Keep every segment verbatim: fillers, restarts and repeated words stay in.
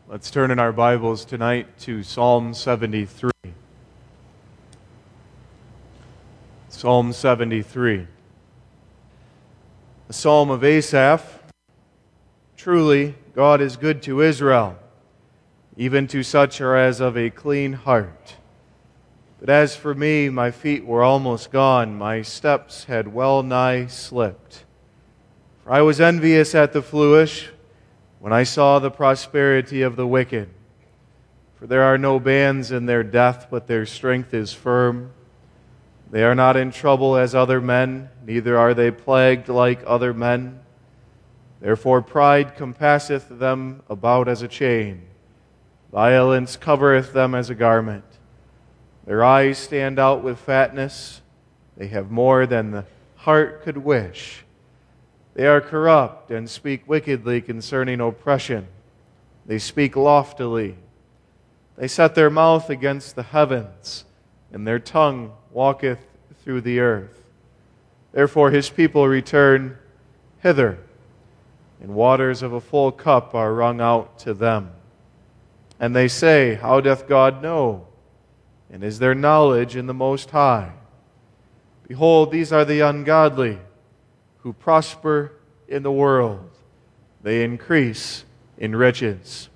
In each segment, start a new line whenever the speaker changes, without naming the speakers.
Let's turn in our Bibles tonight to Psalm seventy-three. Psalm seventy-three. A psalm of Asaph. Truly, God is good to Israel, even to such as of a clean heart. But as for me, my feet were almost gone, my steps had well nigh slipped. For I was envious at the foolish, when I saw the prosperity of the wicked. For there are no bands in their death, but their strength is firm. They are not in trouble as other men, neither are they plagued like other men. Therefore pride compasseth them about as a chain. Violence covereth them as a garment. Their eyes stand out with fatness. They have more than the heart could wish. They are corrupt and speak wickedly concerning oppression. They speak loftily. They set their mouth against the heavens, and their tongue walketh through the earth. Therefore his people return hither, and waters of a full cup are wrung out to them. And they say, How doth God know? And is there knowledge in the Most High? Behold, these are the ungodly, who prosper in the world. They increase in riches.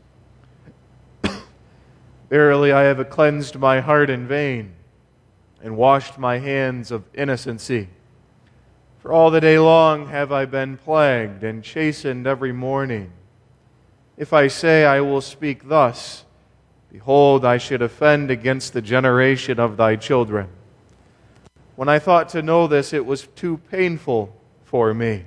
Verily, I have cleansed my heart in vain, and washed my hands of innocency. For all the day long have I been plagued, and chastened every morning. If I say I will speak thus, behold, I should offend against the generation of thy children. When I thought to know this, it was too painful for me,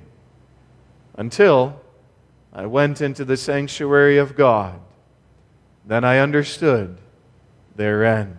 until I went into the sanctuary of God. Then I understood their end.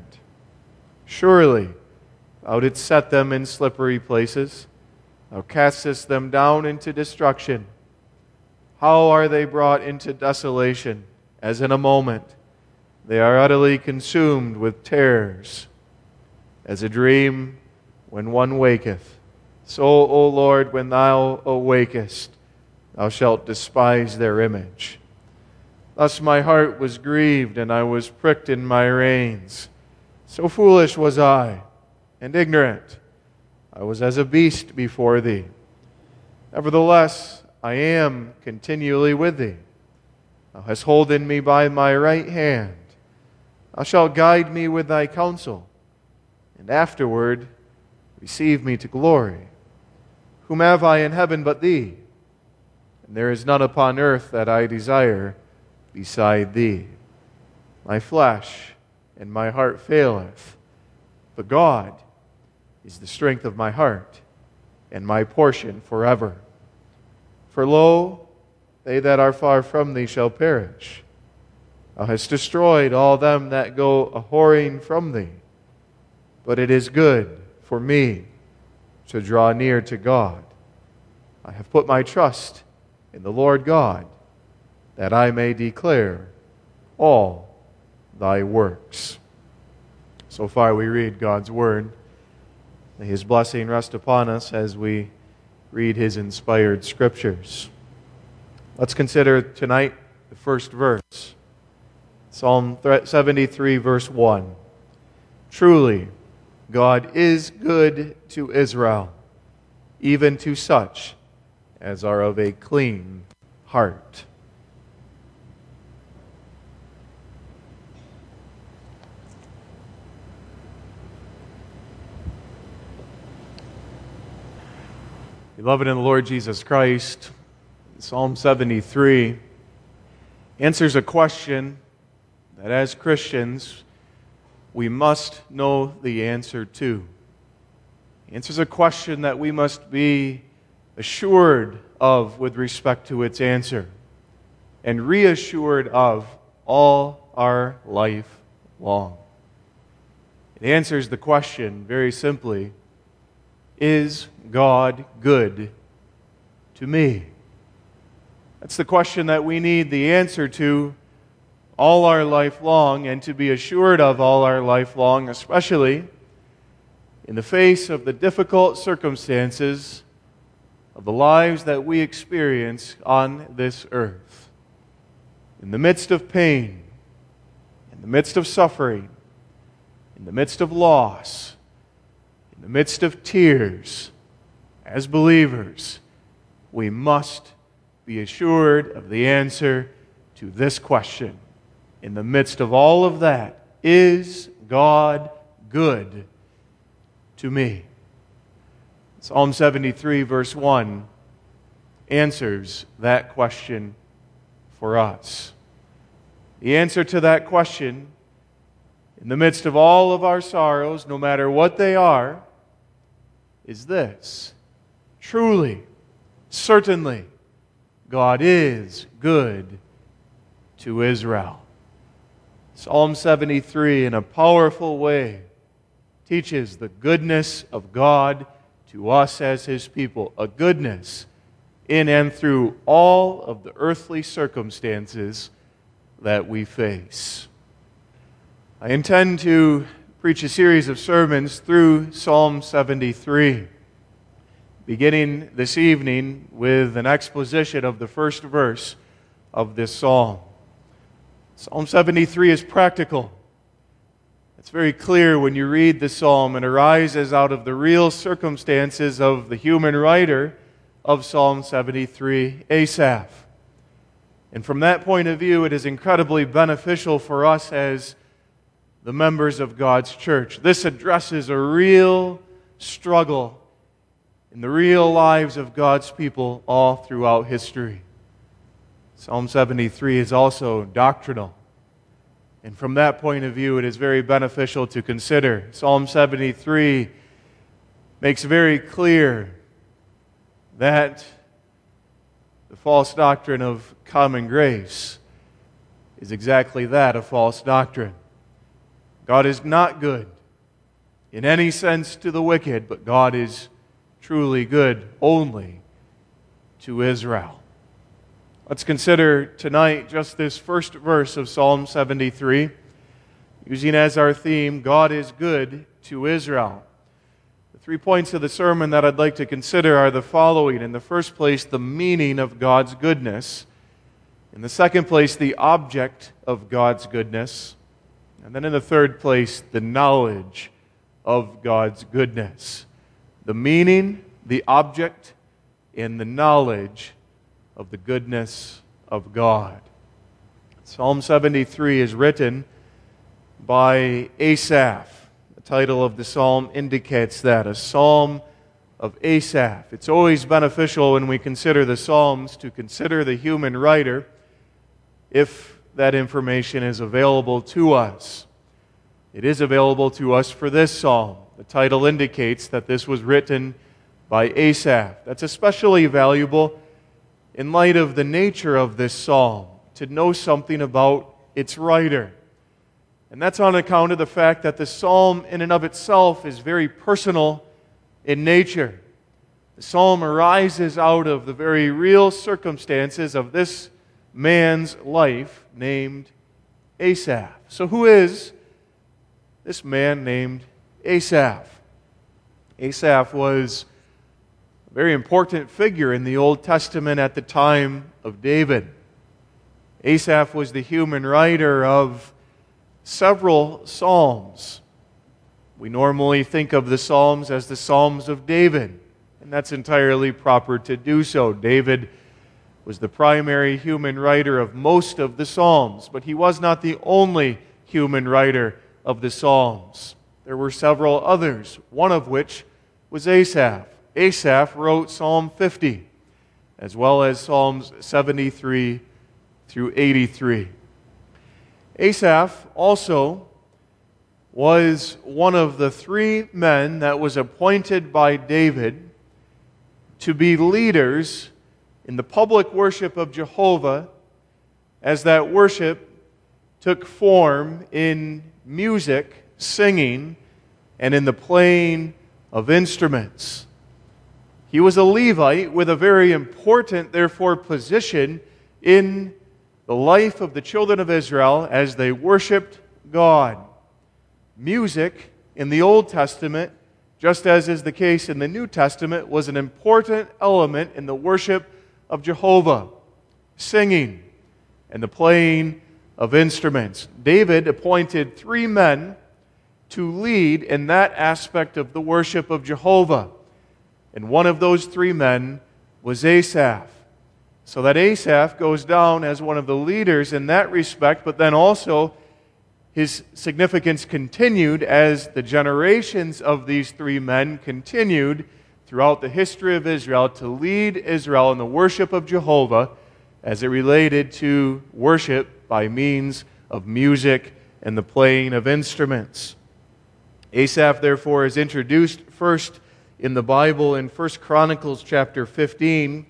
Surely thou didst set them in slippery places. Thou castest them down into destruction. How are they brought into desolation, as in a moment? They are utterly consumed with terrors, as a dream when one waketh. So, O Lord, when thou awakest, thou shalt despise their image. Thus my heart was grieved, and I was pricked in my reins. So foolish was I, and ignorant. I was as a beast before thee. Nevertheless, I am continually with thee. Thou hast holden me by my right hand. Thou shalt guide me with thy counsel, and afterward receive me to glory. Whom have I in heaven but thee? And there is none upon earth that I desire beside thee. My flesh and my heart faileth, but God is the strength of my heart, and my portion forever. For lo, they that are far from thee shall perish. Thou hast destroyed all them that go a-whoring from thee. But it is good for me to draw near to God. I have put my trust in the Lord God, that I may declare all thy works. So far we read God's word. May his blessing rest upon us as we read his inspired scriptures. Let's consider tonight the first verse. Psalm seventy-three, verse one. Truly, God is good to Israel, even to such as are of a clean heart. Beloved in the Lord Jesus Christ, Psalm seventy-three answers a question that as Christians we must know the answer to. It answers a question that we must be assured of with respect to its answer, and reassured of all our life long. It answers the question very simply, is God good to me? That's the question that we need the answer to all our life long, and to be assured of all our life long, especially in the face of the difficult circumstances of the lives that we experience on this earth. in the midst of pain, in the midst of suffering, in the midst of loss, in the midst of tears, as believers, we must be assured of the answer to this question. In the midst of all of that, is God good to me? Psalm seventy-three, verse one, answers that question for us. The answer to that question, in the midst of all of our sorrows, no matter what they are, is this: truly, certainly, God is good to Israel. Psalm seventy-three, in a powerful way, teaches the goodness of God to us as His people, a goodness in and through all of the earthly circumstances that we face. I intend to preach a series of sermons through Psalm seventy-three, beginning this evening with an exposition of the first verse of this psalm. Psalm seventy-three is practical. It's very clear when you read the psalm. It arises out of the real circumstances of the human writer of Psalm seventy-three, Asaph. And from that point of view, it is incredibly beneficial for us as the members of God's church. This addresses a real struggle in the real lives of God's people all throughout history. Psalm seventy-three is also doctrinal. And from that point of view, it is very beneficial to consider. Psalm seventy-three makes very clear that the false doctrine of common grace is exactly that, a false doctrine. God is not good in any sense to the wicked, but God is truly good only to Israel. Let's consider tonight just this first verse of Psalm seventy-three, using as our theme, God is good to Israel. The three points of the sermon that I'd like to consider are the following. In the first place, the meaning of God's goodness. In the second place, the object of God's goodness. And then in the third place, the knowledge of God's goodness. The meaning, the object, and the knowledge of the goodness of God. Psalm seventy-three is written by Asaph. The title of the psalm indicates that, a psalm of Asaph. It's always beneficial when we consider the psalms to consider the human writer, if that information is available to us. It is available to us for this psalm. The title indicates that this was written by Asaph. That's especially valuable in light of the nature of this psalm, to know something about its writer. And that's on account of the fact that the psalm in and of itself is very personal in nature. The psalm arises out of the very real circumstances of this man's life named Asaph. So who is this man named Asaph? Asaph was a very important figure in the Old Testament at the time of David. Asaph was the human writer of several psalms. We normally think of the psalms as the Psalms of David, and that's entirely proper to do so. David was the primary human writer of most of the psalms, but he was not the only human writer of the psalms. There were several others, one of which was Asaph. Asaph wrote Psalm fifty, as well as Psalms seventy-three through eighty-three. Asaph also was one of the three men that was appointed by David to be leaders in the public worship of Jehovah, as that worship took form in music, singing, and in the playing of instruments. He was a Levite with a very important, therefore, position in the life of the children of Israel as they worshiped God. Music in the Old Testament, just as is the case in the New Testament, was an important element in the worship of Jehovah. Singing, and the playing of instruments. David appointed three men to lead in that aspect of the worship of Jehovah. And one of those three men was Asaph. So that Asaph goes down as one of the leaders in that respect, but then also his significance continued as the generations of these three men continued throughout the history of Israel to lead Israel in the worship of Jehovah as it related to worship by means of music and the playing of instruments. Asaph, therefore, is introduced first in the Bible in First Chronicles chapter fifteen,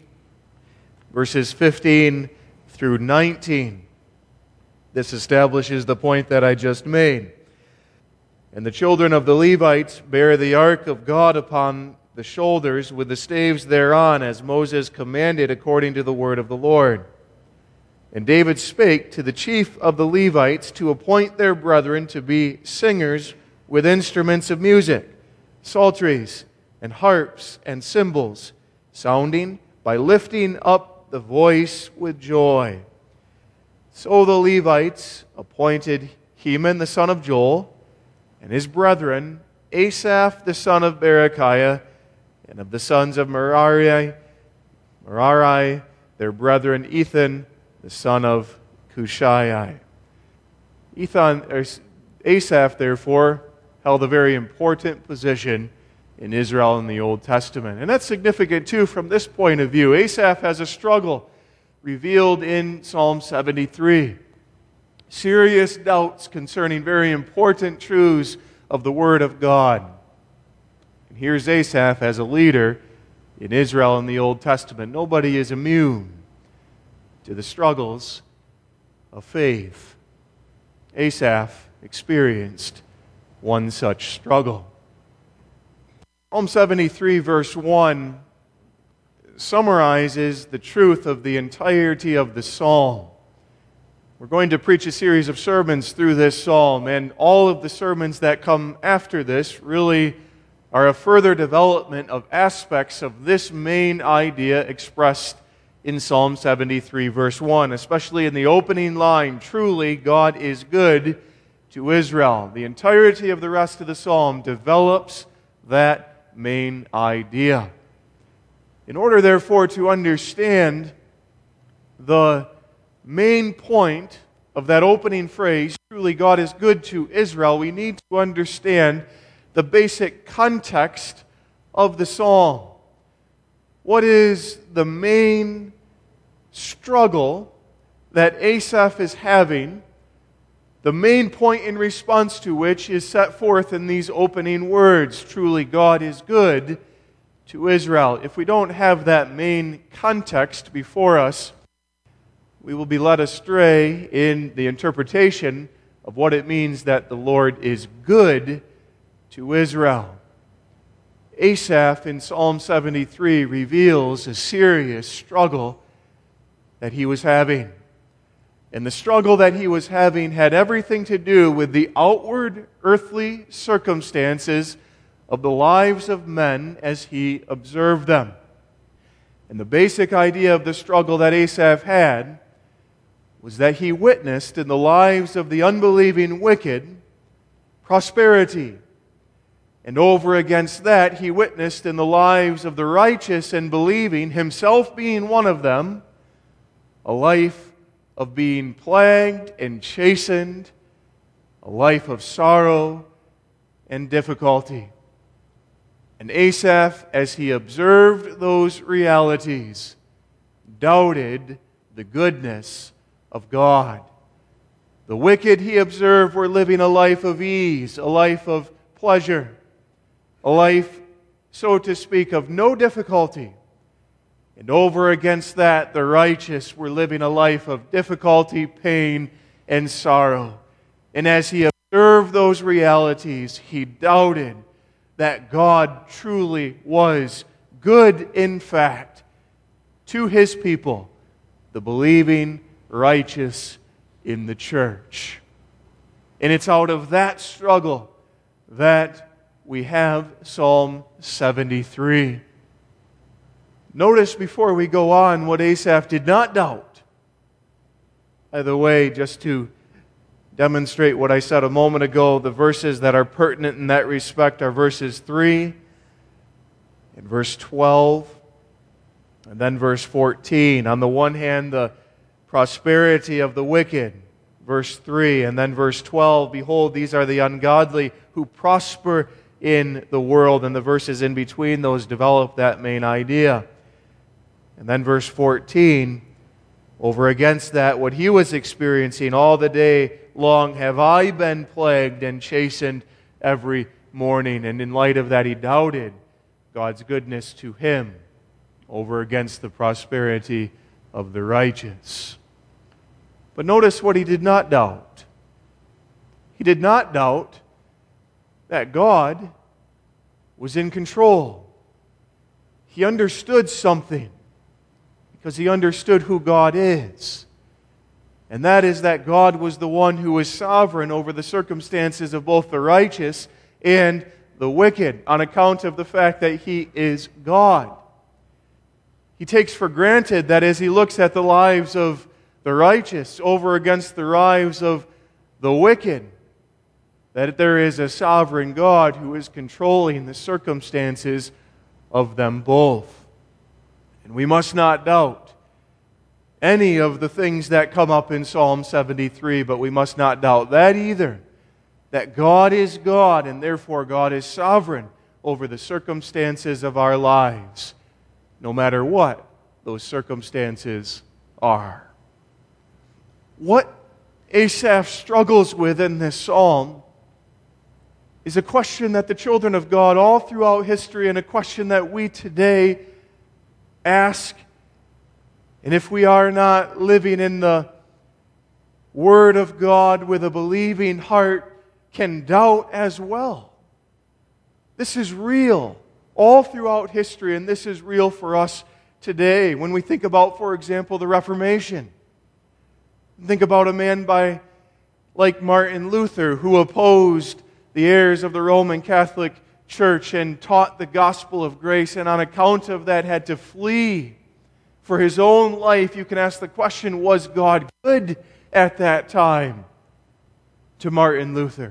verses fifteen through nineteen. This establishes the point that I just made. And the children of the Levites bear the ark of God upon the shoulders with the staves thereon, as Moses commanded according to the word of the Lord. And David spake to the chief of the Levites to appoint their brethren to be singers with instruments of music, psalteries, and harps, and cymbals, sounding by lifting up the voice with joy. So the Levites appointed Heman the son of Joel, and his brethren, Asaph the son of Berechiah, and of the sons of Merari, Merari, their brethren Ethan the son of Cushai. Ethan, or Asaph, therefore, held a very important position in Israel in the Old Testament. And that's significant, too, from this point of view. Asaph has a struggle revealed in Psalm seventy-three. Serious doubts concerning very important truths of the Word of God. And here's Asaph as a leader in Israel in the Old Testament. Nobody is immune to the struggles of faith. Asaph experienced one such struggle. Psalm seventy-three, verse one, summarizes the truth of the entirety of the psalm. We're going to preach a series of sermons through this psalm, and all of the sermons that come after this really are a further development of aspects of this main idea expressed in Psalm seventy-three, verse one, especially in the opening line, truly God is good to Israel. The entirety of the rest of the psalm develops that main idea. In order, therefore, to understand the main point of that opening phrase, truly God is good to Israel, we need to understand the basic context of the psalm. What is the main struggle that Asaph is having, the main point in response to which is set forth in these opening words, truly God is good to Israel? If we don't have that main context before us, we will be led astray in the interpretation of what it means that the Lord is good to Israel. Asaph in Psalm seventy-three reveals a serious struggle that he was having. And the struggle that he was having had everything to do with the outward earthly circumstances of the lives of men as he observed them. And the basic idea of the struggle that Asaph had was that he witnessed in the lives of the unbelieving wicked prosperity. And over against that, he witnessed in the lives of the righteous and believing, himself being one of them, a life of being plagued and chastened, a life of sorrow and difficulty. And Asaph, as he observed those realities, doubted the goodness of God. The wicked, he observed, were living a life of ease, a life of pleasure, a life, so to speak, of no difficulty. And over against that, the righteous were living a life of difficulty, pain, and sorrow. And as he observed those realities, he doubted that God truly was good, in fact, to His people, the believing righteous in the church. And it's out of that struggle that we have Psalm seventy-three. Notice before we go on what Asaph did not doubt. By the way, just to demonstrate what I said a moment ago, the verses that are pertinent in that respect are verses three and verse twelve, and then verse fourteen. On the one hand, the prosperity of the wicked, verse three, and then verse twelve, behold, these are the ungodly who prosper in the world, and the verses in between those develop that main idea. And then verse fourteen, over against that, what he was experiencing all the day long, have I been plagued and chastened every morning. And in light of that, he doubted God's goodness to him over against the prosperity of the righteous. But notice what he did not doubt. He did not doubt that God was in control. He understood something because he understood who God is. And that is that God was the one who was sovereign over the circumstances of both the righteous and the wicked on account of the fact that he is God. He takes for granted that as he looks at the lives of the righteous over against the lives of the wicked, that there is a sovereign God who is controlling the circumstances of them both. And we must not doubt any of the things that come up in Psalm seventy-three, but we must not doubt that either, that God is God, and therefore God is sovereign over the circumstances of our lives, no matter what those circumstances are. What Asaph struggles with in this psalm is a question that the children of God all throughout history, and a question that we today ask. And if we are not living in the Word of God with a believing heart, can doubt as well. This is real all throughout history, and this is real for us today. When we think about, for example, the Reformation, think about a man by like Martin Luther, who opposed the errors of the Roman Catholic Church and taught the gospel of grace, and on account of that had to flee for his own life. You can ask the question, was God good at that time to Martin Luther?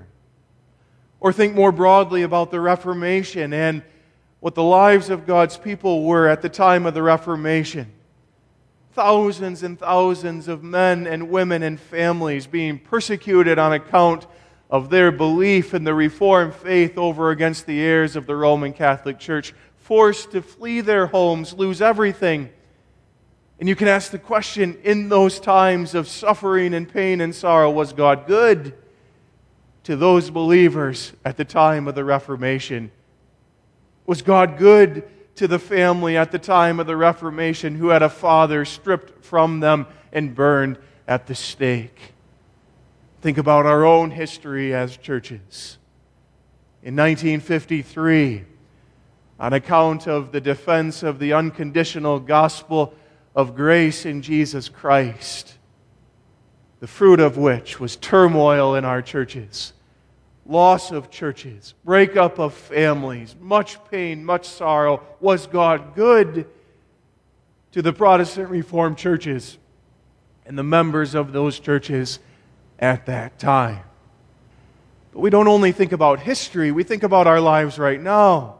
Or think more broadly about the Reformation and what the lives of God's people were at the time of the Reformation. Thousands and thousands of men and women and families being persecuted on account of their belief in the Reformed faith over against the errors of the Roman Catholic Church, forced to flee their homes, lose everything. And you can ask the question, in those times of suffering and pain and sorrow, was God good to those believers at the time of the Reformation? Was God good to the family at the time of the Reformation who had a father stripped from them and burned at the stake? Think about our own history as churches. In nineteen fifty-three, on account of the defense of the unconditional gospel of grace in Jesus Christ, the fruit of which was turmoil in our churches, loss of churches, breakup of families, much pain, much sorrow. Was God good to the Protestant Reformed churches and the members of those churches at that time? But we don't only think about history, we think about our lives right now.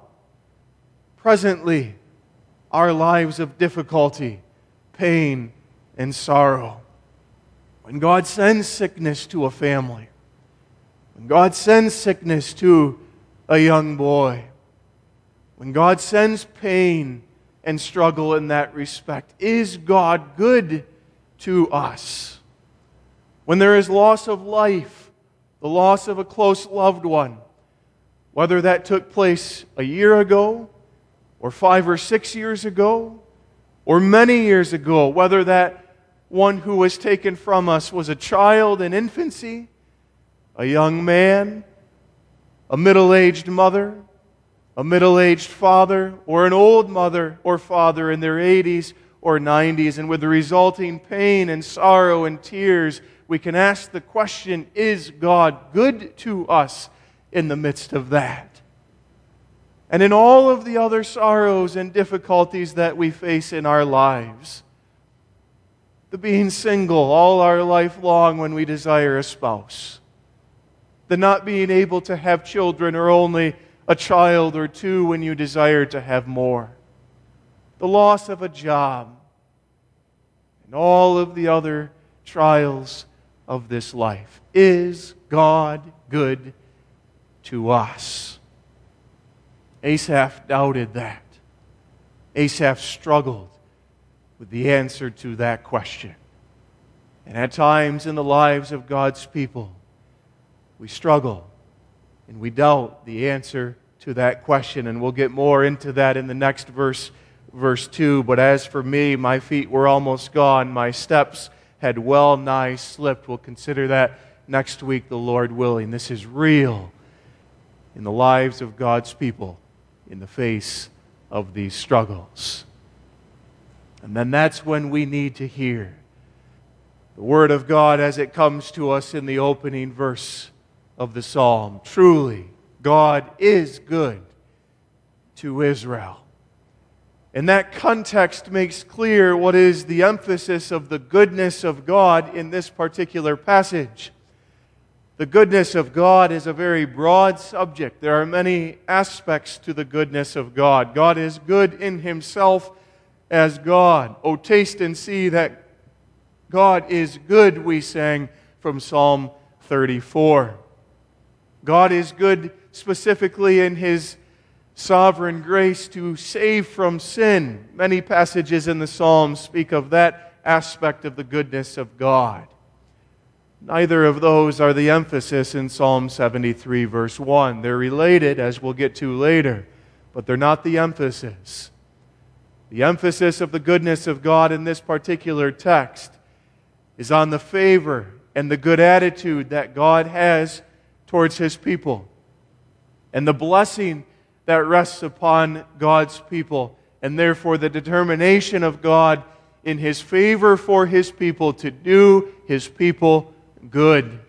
Presently, our lives of difficulty, pain, and sorrow. When God sends sickness to a family, when God sends sickness to a young boy, when God sends pain and struggle in that respect, is God good to us? When there is loss of life, the loss of a close loved one, whether that took place a year ago, or five or six years ago, or many years ago, whether that one who was taken from us was a child in infancy, a young man, a middle-aged mother, a middle-aged father, or an old mother or father in their eighties or nineties, and with the resulting pain and sorrow and tears, we can ask the question, is God good to us in the midst of that? And in all of the other sorrows and difficulties that we face in our lives, the being single all our life long when we desire a spouse, the not being able to have children or only a child or two when you desire to have more, the loss of a job, and all of the other trials of this life. Is God good to us? Asaph doubted that. Asaph struggled with the answer to that question. And at times in the lives of God's people, we struggle and we doubt the answer to that question. And we'll get more into that in the next verse, verse two. But as for me, my feet were almost gone. My steps had well nigh slipped. We'll consider that next week, the Lord willing. This is real in the lives of God's people in the face of these struggles. And then that's when we need to hear the Word of God as it comes to us in the opening verse of the psalm. Truly, God is good to Israel. And that context makes clear what is the emphasis of the goodness of God in this particular passage. The goodness of God is a very broad subject. There are many aspects to the goodness of God. God is good in Himself as God. Oh, taste and see that God is good, we sang from Psalm thirty-four. God is good specifically in His sovereign grace to save from sin. Many passages in the Psalms speak of that aspect of the goodness of God. Neither of those are the emphasis in Psalm seventy-three, verse one. They're related, as we'll get to later, but they're not the emphasis. The emphasis of the goodness of God in this particular text is on the favor and the good attitude that God has towards His people, and the blessing that rests upon God's people, and therefore the determination of God in His favor for His people to do His people good,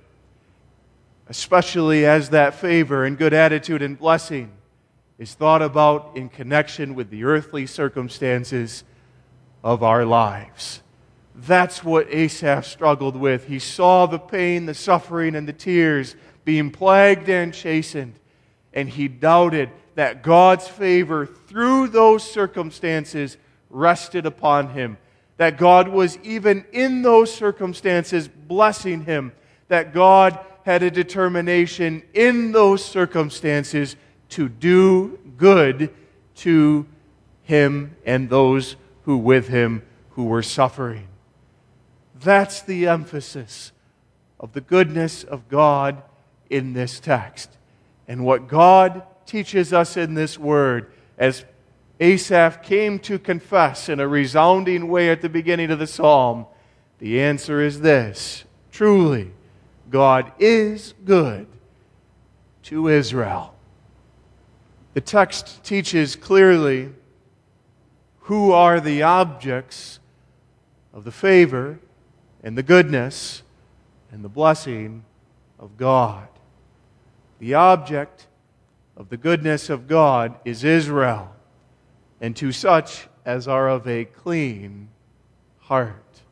especially as that favor and good attitude and blessing is thought about in connection with the earthly circumstances of our lives. That's what Asaph struggled with. He saw the pain, the suffering, and the tears being plagued and chastened, and he doubted that God's favor through those circumstances rested upon him, that God was even in those circumstances blessing him, that God had a determination in those circumstances to do good to him and those who with him who were suffering. That's the emphasis of the goodness of God in this text. And what God teaches us in this word, as Asaph came to confess in a resounding way at the beginning of the psalm, the answer is this: truly, God is good to Israel. The text teaches clearly who are the objects of the favor and the goodness and the blessing of God. The object of the goodness of God is Israel, and to such as are of a clean heart.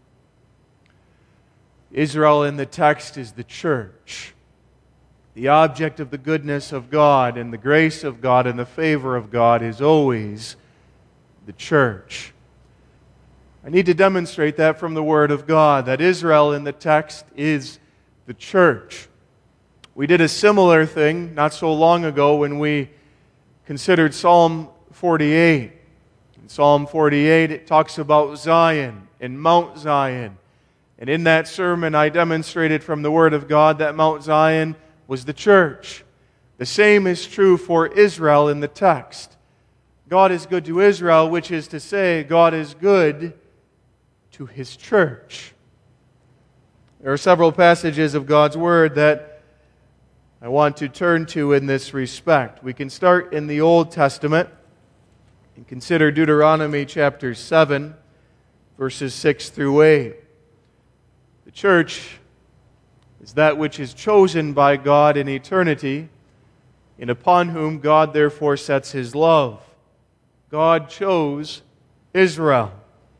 Israel in the text is the church. The object of the goodness of God and the grace of God and the favor of God is always the church. I need to demonstrate that from the Word of God, that Israel in the text is the church. We did a similar thing not so long ago when we considered Psalm forty-eight. In Psalm forty-eight, it talks about Zion and Mount Zion. And in that sermon, I demonstrated from the Word of God that Mount Zion was the church. The same is true for Israel in the text. God is good to Israel, which is to say, God is good to His church. There are several passages of God's Word that I want to turn to in this respect. We can start in the Old Testament and consider Deuteronomy chapter seven, verses six through eight. The church is that which is chosen by God in eternity, and upon whom God therefore sets His love. God chose Israel.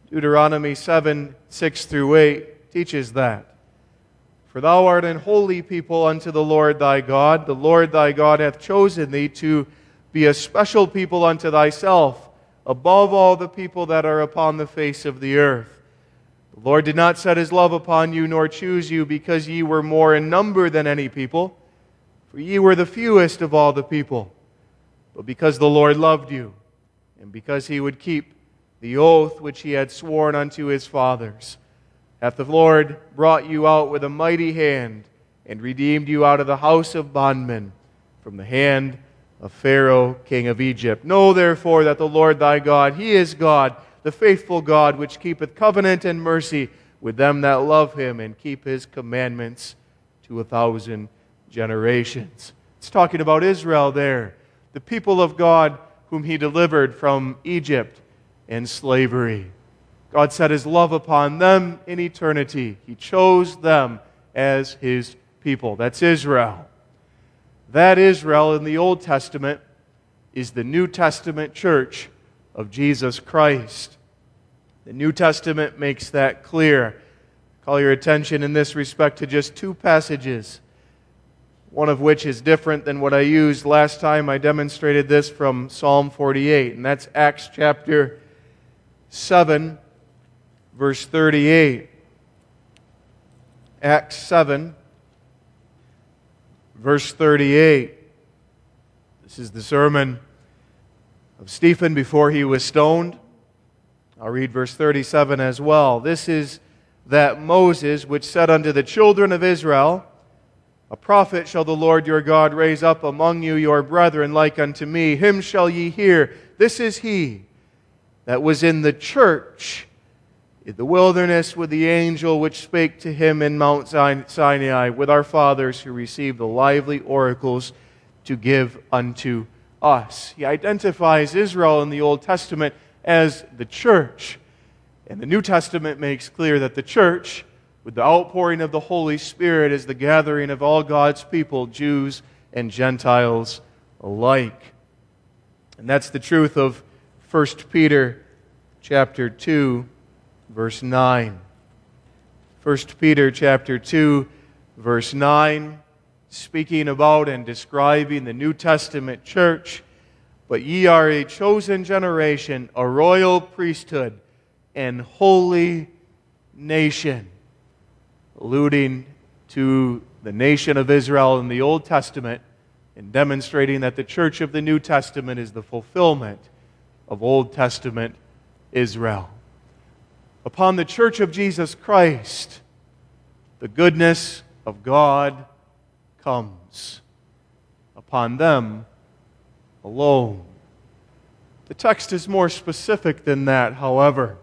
Deuteronomy seven, six through eight teaches that. For thou art an holy people unto the Lord thy God. The Lord thy God hath chosen thee to be a special people unto thyself, above all the people that are upon the face of the earth. The Lord did not set his love upon you, nor choose you, because ye were more in number than any people, for ye were the fewest of all the people, but because the Lord loved you, and because he would keep the oath which he had sworn unto his fathers, hath the Lord brought you out with a mighty hand, and redeemed you out of the house of bondmen, from the hand of Pharaoh king of Egypt. Know therefore that the Lord thy God, he is God, the faithful God, which keepeth covenant and mercy with them that love him, and keep his commandments to a thousand generations. It's talking about Israel there, the people of God whom he delivered from Egypt and slavery. God set his love upon them in eternity. He chose them as his people. That's Israel. That Israel in the Old Testament is the New Testament church of Jesus Christ. The New Testament makes that clear. Call your attention in this respect to just two passages, one of which is different than what I used last time. I demonstrated this from Psalm forty-eight, and that's Acts chapter seven, verse thirty-eight. Acts seven, verse thirty-eight. This is the sermon of Stephen before he was stoned. I'll read verse thirty-seven as well. This is that Moses which said unto the children of Israel, A prophet shall the Lord your God raise up among you your brethren like unto me. Him shall ye hear. This is he that was in the church in the wilderness with the angel which spake to him in Mount Sinai, with our fathers who received the lively oracles to give unto us. He identifies Israel in the Old Testament as the church. And the New Testament makes clear that the church, with the outpouring of the Holy Spirit, is the gathering of all God's people, Jews and Gentiles alike. And that's the truth of First Peter chapter two, verse nine. First Peter chapter two, verse nine, speaking about and describing the New Testament church. But ye are a chosen generation, a royal priesthood, and holy nation. Alluding to the nation of Israel in the Old Testament and demonstrating that the church of the New Testament is the fulfillment of Old Testament Israel. Upon the church of Jesus Christ, the goodness of God comes. Upon them alone. The text is more specific than that, however.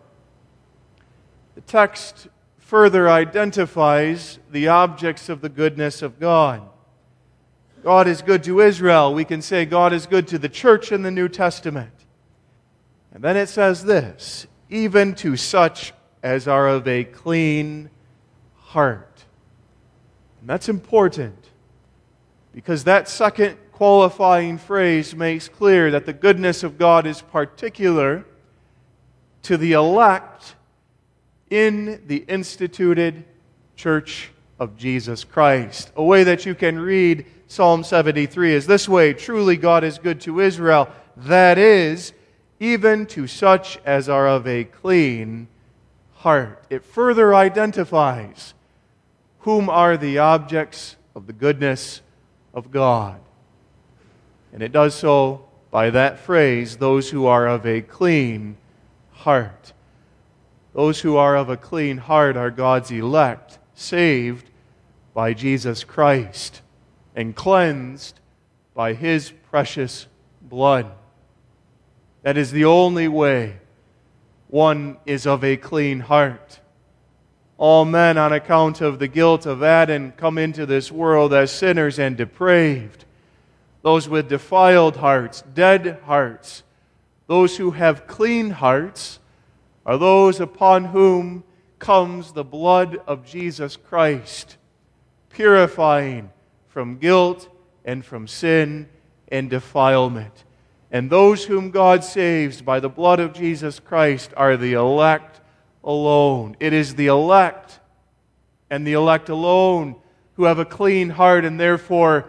The text further identifies the objects of the goodness of God. God is good to Israel. We can say God is good to the church in the New Testament. And then it says this, even to such as are of a clean heart. And that's important, because that second qualifying phrase makes clear that the goodness of God is particular to the elect in the instituted church of Jesus Christ. A way that you can read Psalm seventy-three is this way, truly God is good to Israel, that is, even to such as are of a clean heart. It further identifies whom are the objects of the goodness of God. And it does so by that phrase, those who are of a clean heart. Those who are of a clean heart are God's elect, saved by Jesus Christ, and cleansed by His precious blood. That is the only way one is of a clean heart. All men, on account of the guilt of Adam, come into this world as sinners and depraved. Those with defiled hearts, dead hearts, those who have clean hearts, are those upon whom comes the blood of Jesus Christ, purifying from guilt and from sin and defilement. And those whom God saves by the blood of Jesus Christ are the elect alone. It is the elect, and the elect alone, who have a clean heart and therefore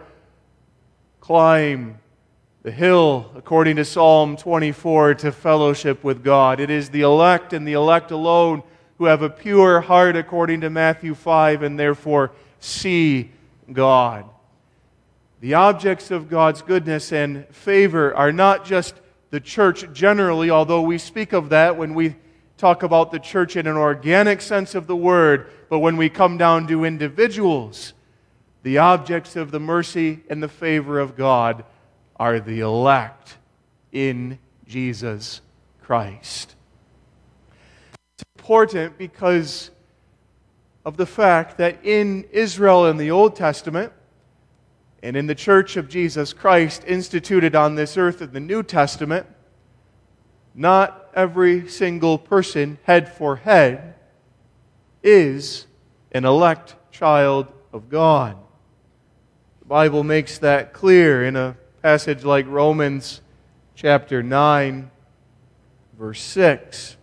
climb the hill, according to Psalm twenty-four, to fellowship with God. It is the elect and the elect alone who have a pure heart, according to Matthew five, and therefore see God. The objects of God's goodness and favor are not just the church generally, although we speak of that when we talk about the church in an organic sense of the word, but when we come down to individuals, the objects of the mercy and the favor of God are the elect in Jesus Christ. It's important because of the fact that in Israel in the Old Testament and in the church of Jesus Christ instituted on this earth in the New Testament, not every single person, head for head, is an elect child of God. The Bible makes that clear in a passage like Romans chapter nine, verse six.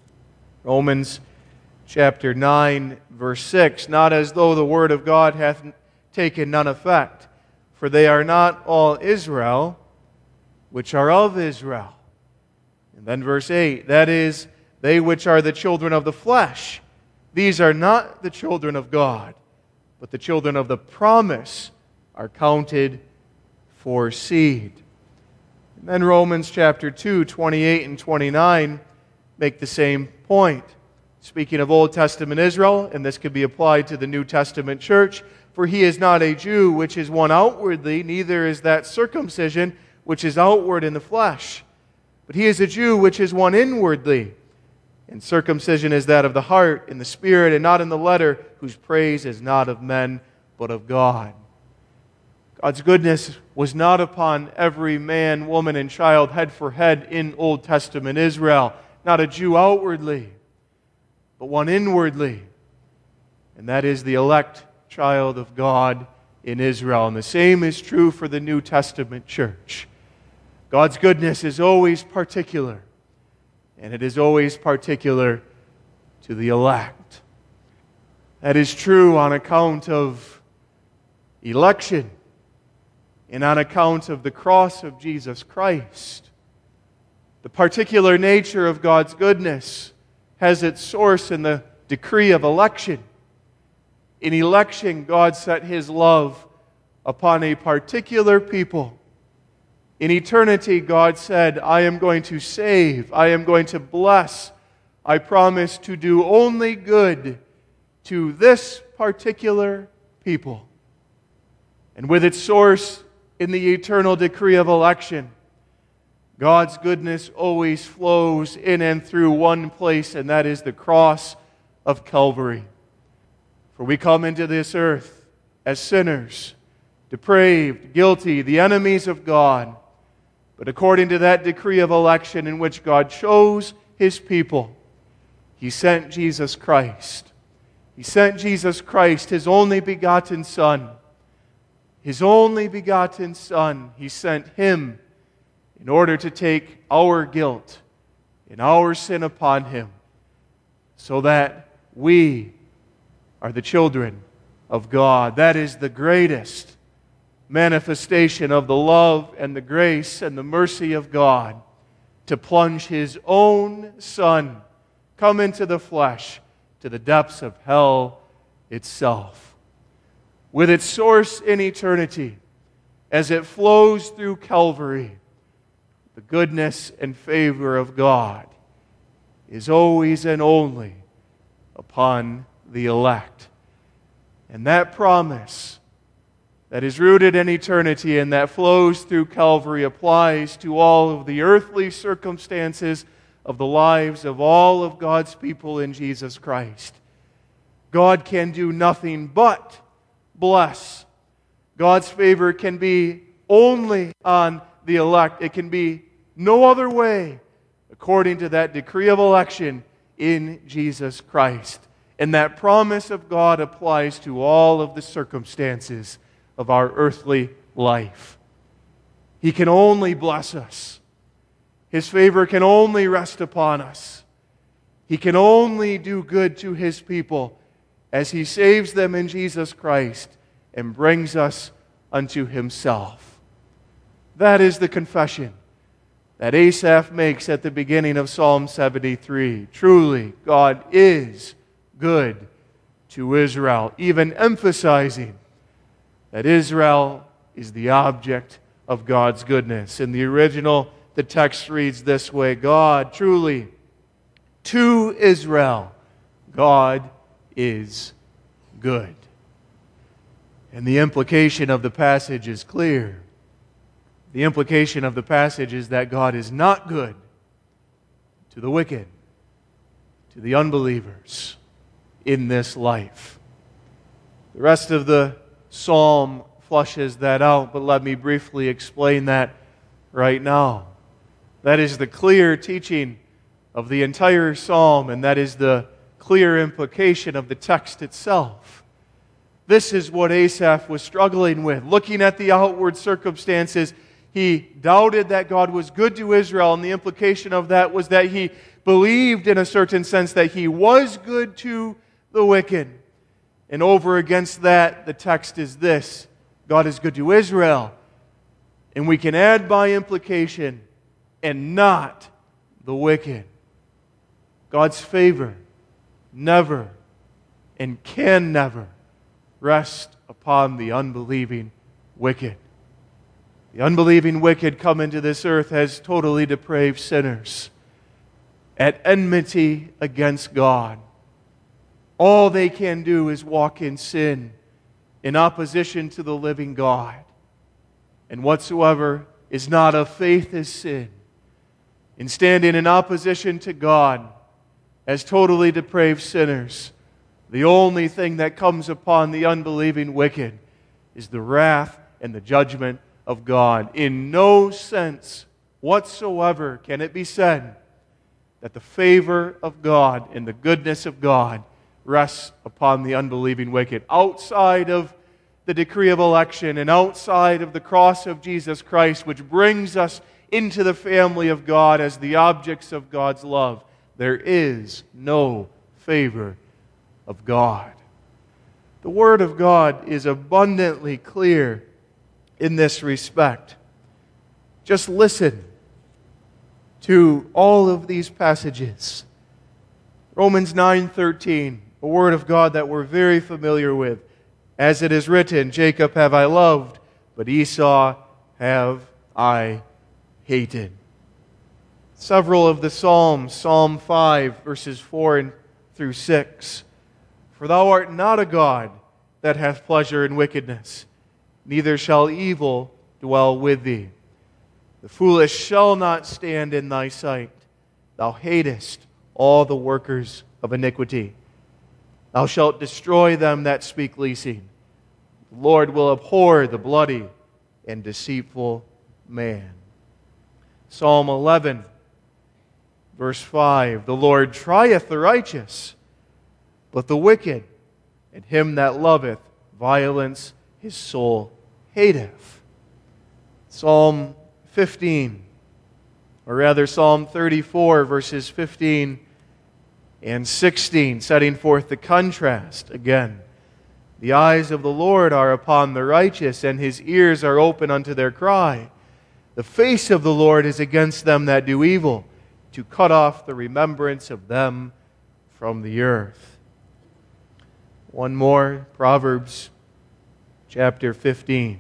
Romans chapter nine, verse six. Not as though the word of God hath taken none effect, for they are not all Israel, which are of Israel. And then verse eight, that is, they which are the children of the flesh, these are not the children of God, but the children of the promise are counted for seed. And then Romans chapter two, twenty-eight and twenty-nine make the same point. Speaking of Old Testament Israel, and this could be applied to the New Testament church, for he is not a Jew which is one outwardly, neither is that circumcision which is outward in the flesh. But he is a Jew which is one inwardly. And circumcision is that of the heart, in the spirit, and not in the letter, whose praise is not of men, but of God. God's goodness was not upon every man, woman, and child head for head in Old Testament Israel. Not a Jew outwardly, but one inwardly. And that is the elect child of God in Israel. And the same is true for the New Testament church. God's goodness is always particular, and it is always particular to the elect. That is true on account of election and on account of the cross of Jesus Christ. The particular nature of God's goodness has its source in the decree of election. In election, God set His love upon a particular people. In eternity, God said, I am going to save, I am going to bless, I promise to do only good to this particular people. And with its source in the eternal decree of election, God's goodness always flows in and through one place, and that is the cross of Calvary. For we come into this earth as sinners, depraved, guilty, the enemies of God. But according to that decree of election in which God chose His people, He sent Jesus Christ. He sent Jesus Christ, His only begotten Son. His only begotten Son, He sent Him in order to take our guilt and our sin upon Him, so that we are the children of God. That is the greatest manifestation of the love and the grace and the mercy of God, to plunge His own Son, come into the flesh, to the depths of hell itself. With its source in eternity, as it flows through Calvary, the goodness and favor of God is always and only upon the elect. And that promise that is rooted in eternity and that flows through Calvary applies to all of the earthly circumstances of the lives of all of God's people in Jesus Christ. God can do nothing but bless. God's favor can be only on the elect. It can be no other way, according to that decree of election in Jesus Christ. And that promise of God applies to all of the circumstances of our earthly life. He can only bless us. His favor can only rest upon us. He can only do good to His people as He saves them in Jesus Christ and brings us unto Himself. That is the confession that Asaph makes at the beginning of Psalm seventy-three. Truly, God is good to Israel, even emphasizing that Israel is the object of God's goodness. In the original, the text reads this way: God, truly, to Israel, God is good. And the implication of the passage is clear. The implication of the passage is that God is not good to the wicked, to the unbelievers in this life. The rest of the psalm flushes that out, but let me briefly explain that right now. That is the clear teaching of the entire psalm, and that is the clear implication of the text itself. This is what Asaph was struggling with. Looking at the outward circumstances, he doubted that God was good to Israel, and the implication of that was that he believed in a certain sense that He was good to the wicked. And over against that, the text is this: God is good to Israel. And we can add by implication, and not the wicked. God's favor never and can never rest upon the unbelieving wicked. The unbelieving wicked come into this earth as totally depraved sinners, at enmity against God. All they can do is walk in sin, in opposition to the living God. And whatsoever is not of faith is sin. In standing in opposition to God as totally depraved sinners, the only thing that comes upon the unbelieving wicked is the wrath and the judgment of God. In no sense whatsoever can it be said that the favor of God and the goodness of God rests upon the unbelieving wicked. Outside of the decree of election and outside of the cross of Jesus Christ, which brings us into the family of God as the objects of God's love, there is no favor of God. The Word of God is abundantly clear in this respect. Just listen to all of these passages. Romans nine thirteen, a word of God that we're very familiar with. As it is written, Jacob have I loved, but Esau have I hated. Several of the Psalms, Psalm five, verses four and through six. For thou art not a God that hath pleasure in wickedness, neither shall evil dwell with thee. The foolish shall not stand in thy sight. Thou hatest all the workers of iniquity. Thou shalt destroy them that speak leasing. The Lord will abhor the bloody and deceitful man. Psalm eleven, verse five. The Lord trieth the righteous, but the wicked and him that loveth violence his soul hateth. Psalm fifteen, or rather Psalm thirty-four, verses fifteen and sixteen, setting forth the contrast again. The eyes of the Lord are upon the righteous, and His ears are open unto their cry. The face of the Lord is against them that do evil, to cut off the remembrance of them from the earth. One more, Proverbs chapter fifteen.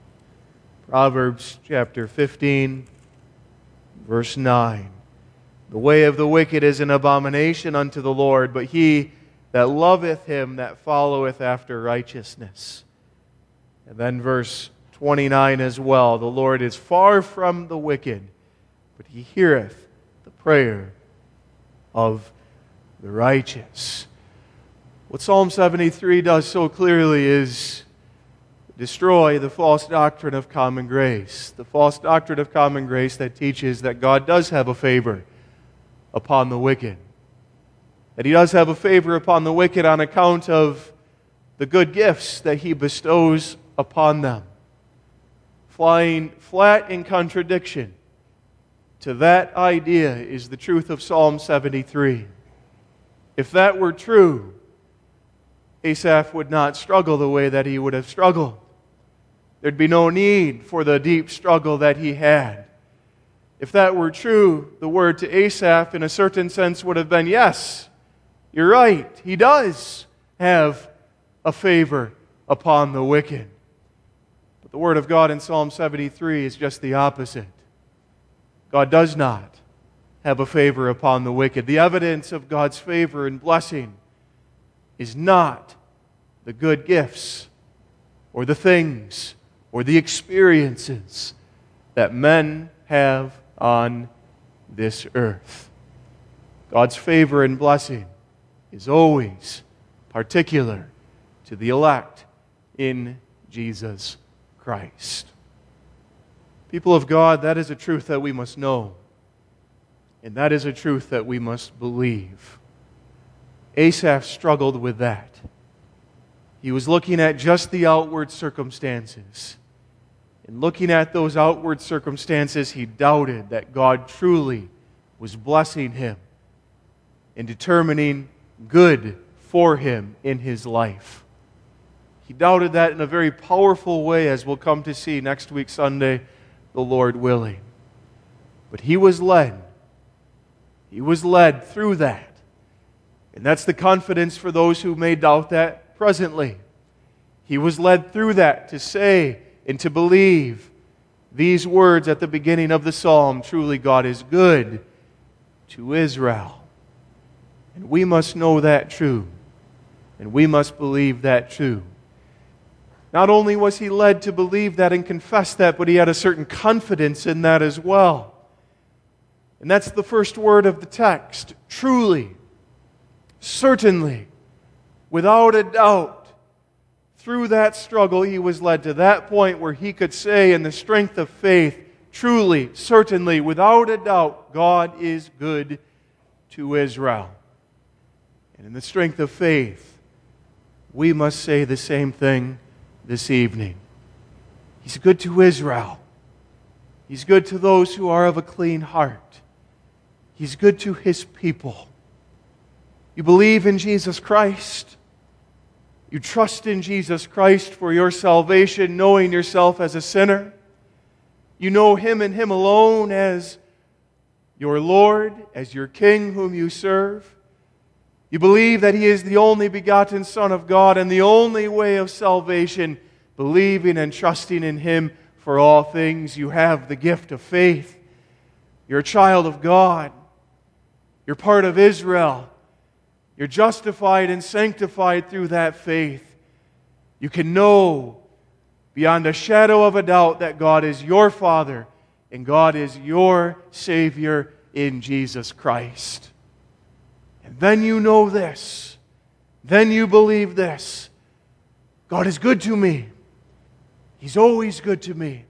Proverbs chapter fifteen, verse nine. The way of the wicked is an abomination unto the Lord, but he that loveth Him that followeth after righteousness. And then verse twenty-nine as well. The Lord is far from the wicked, but He heareth the prayer of the righteous. What Psalm seventy-three does so clearly is destroy the false doctrine of common grace. The false doctrine of common grace that teaches that God does have a favor upon the wicked. That He does have a favor upon the wicked on account of the good gifts that He bestows upon them. Flying flat in contradiction to that idea is the truth of Psalm seventy-three. If that were true, Asaph would not struggle the way that he would have struggled. There'd be no need for the deep struggle that he had. If that were true, the word to Asaph in a certain sense would have been, yes, you're right, he does have a favor upon the wicked. But the word of God in Psalm seventy-three is just the opposite. God does not have a favor upon the wicked. The evidence of God's favor and blessing is not the good gifts or the things or the experiences that men have on this earth. God's favor and blessing is always particular to the elect in Jesus Christ. People of God, that is a truth that we must know. And that is a truth that we must believe. Asaph struggled with that. He was looking at just the outward circumstances. And looking at those outward circumstances, he doubted that God truly was blessing him and determining good for him in his life. He doubted that in a very powerful way, as we'll come to see next week Sunday, the Lord willing. But he was led. He was led through that. And that's the confidence for those who may doubt that presently. He was led through that to say and to believe these words at the beginning of the psalm, truly God is good to Israel. And we must know that true. And we must believe that true. Not only was he led to believe that and confess that, but he had a certain confidence in that as well. And that's the first word of the text. Truly, certainly, without a doubt. Through that struggle, he was led to that point where he could say in the strength of faith, truly, certainly, without a doubt, God is good to Israel. And in the strength of faith, we must say the same thing this evening. He's good to Israel. He's good to those who are of a clean heart. He's good to His people. You believe in Jesus Christ. You trust in Jesus Christ for your salvation, knowing yourself as a sinner. You know Him and Him alone as your Lord, as your King whom you serve. You believe that He is the only begotten Son of God and the only way of salvation, believing and trusting in Him for all things. You have the gift of faith. You're a child of God. You're part of Israel. You're justified and sanctified through that faith. You can know beyond a shadow of a doubt that God is your Father and God is your Savior in Jesus Christ. And then you know this. Then you believe this. God is good to me. He's always good to me.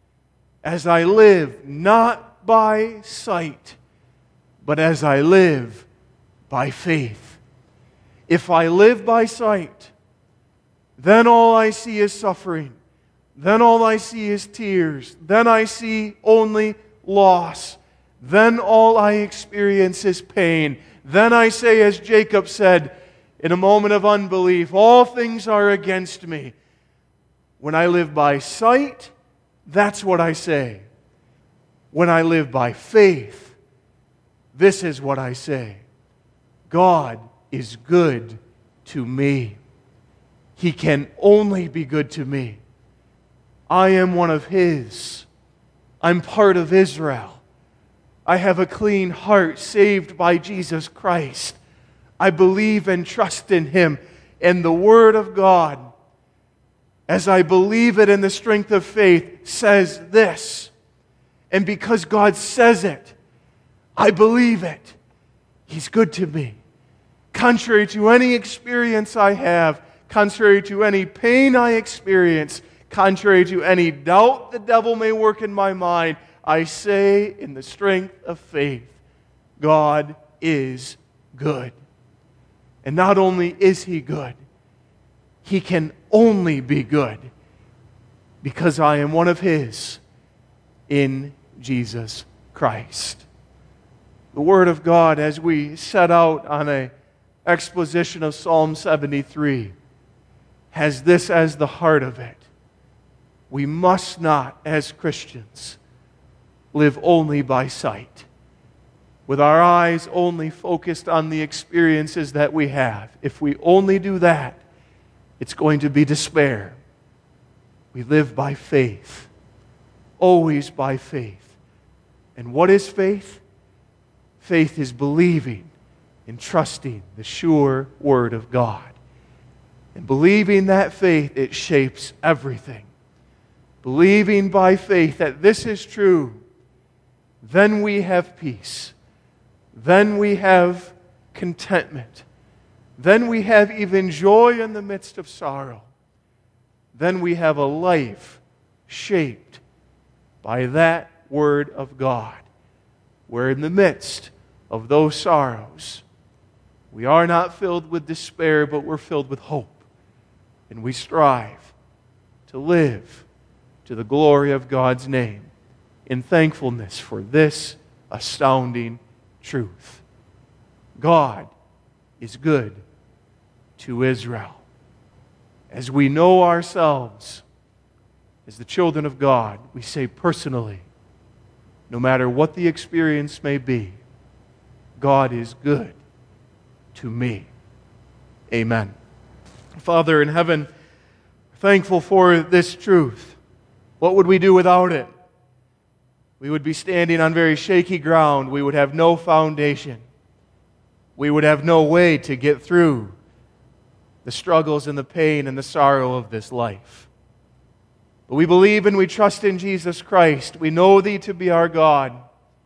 As I live not by sight, but as I live by faith. If I live by sight, then all I see is suffering. Then all I see is tears. Then I see only loss. Then all I experience is pain. Then I say, as Jacob said, in a moment of unbelief, all things are against me. When I live by sight, that's what I say. When I live by faith, this is what I say. God is good to me. He can only be good to me. I am one of His. I'm part of Israel. I have a clean heart saved by Jesus Christ. I believe and trust in Him. And the Word of God, as I believe it in the strength of faith, says this. And because God says it, I believe it. He's good to me. Contrary to any experience I have, contrary to any pain I experience, contrary to any doubt the devil may work in my mind, I say in the strength of faith, God is good. And not only is He good, He can only be good because I am one of His in Jesus Christ. The Word of God, as we set out on a exposition of Psalm seventy-three has this as the heart of it. We must not, as Christians, live only by sight, with our eyes only focused on the experiences that we have. If we only do that, it's going to be despair. We live by faith, always by faith. And what is faith? Faith is believing and trusting the sure Word of God. And believing that faith, it shapes everything. Believing by faith that this is true, then we have peace. Then we have contentment. Then we have even joy in the midst of sorrow. Then we have a life shaped by that Word of God, where in the midst of those sorrows, we are not filled with despair, but we're filled with hope. And we strive to live to the glory of God's name in thankfulness for this astounding truth. God is good to Israel. As we know ourselves as the children of God, we say personally, no matter what the experience may be, God is good to me. Amen. Father in heaven, thankful for this truth. What would we do without it? We would be standing on very shaky ground. We would have no foundation. We would have no way to get through the struggles and the pain and the sorrow of this life. But we believe and we trust in Jesus Christ. We know Thee to be our God.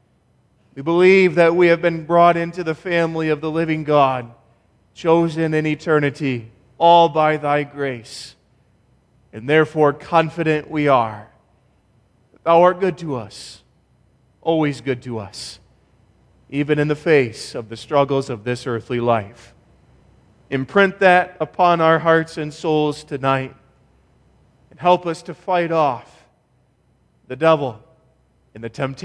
We believe that we have been brought into the family of the living God, chosen in eternity, all by Thy grace. And therefore confident we are that Thou art good to us, always good to us, even in the face of the struggles of this earthly life. Imprint that upon our hearts and souls tonight, and help us to fight off the devil and the temptation